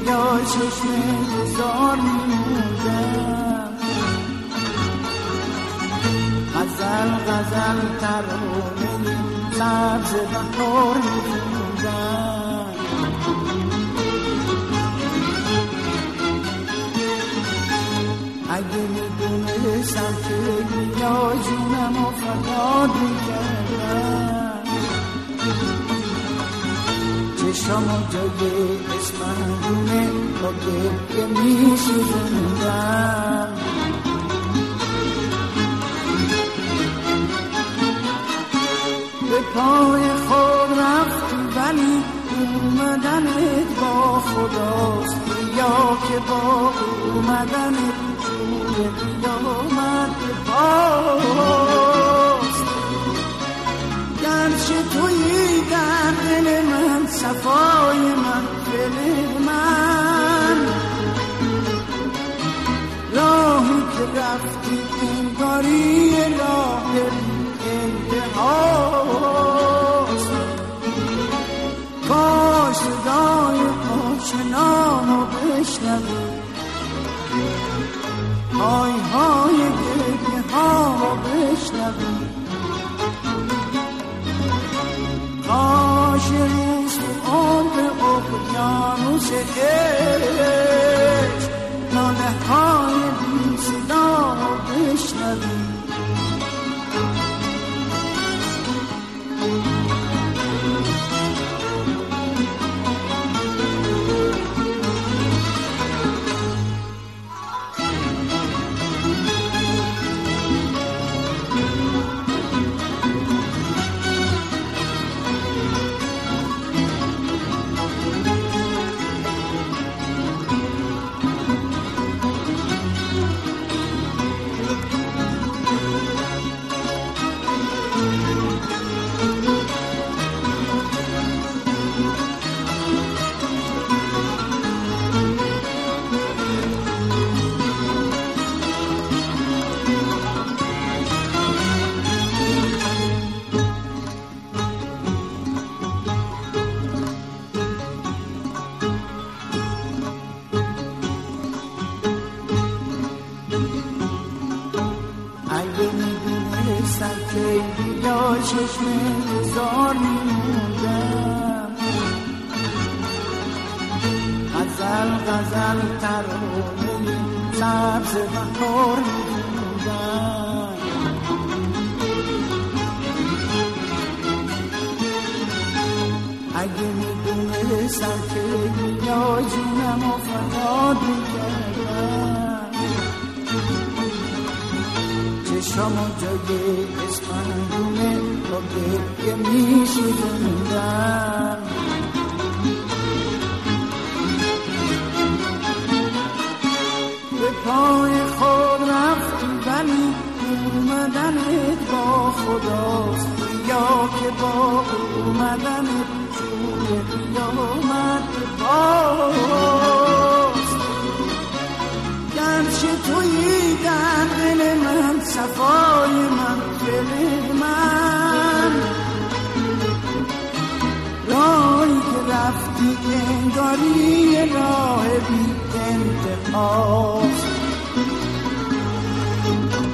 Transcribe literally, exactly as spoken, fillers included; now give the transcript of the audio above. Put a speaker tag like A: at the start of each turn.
A: یا چشم گذار میموندم، غزل غزل ترانه سبز بهار میخوندم. اگه میدونستم که دنیا جونم و فریاد میکردم، چشمم جای اسمندونه با گریه میسوزوندم. به پای خود رفتی ولی اومدنت با خداست، یا که با اومدنت جور قیامت باست. گرچه تویی در دل من، صفای من، دل من، راهی که رفتی انگاری راه انتهاست. کاش صدای آشنامو بشنوی، های های گریه هامو بشنوی. کاش روز تو عمر اقیانوس عشق ناله های بی صدامو بشنوی. یا چشم گذار میموندم، غزل غزل ترانه سبز بهار میخوندم. اگه میدونستم که دنیا جونم و فریاد میکردم، چشمو جای اسفندونه با گریه میسوزوندم. به پای خود رفتی ولی اومدنت با خداست، یا که با اومدنت جور قیامت باست. گرچه تویی در دل من، صفای من، دل من، راهی که رفتی انگاری راه بی انتهاست.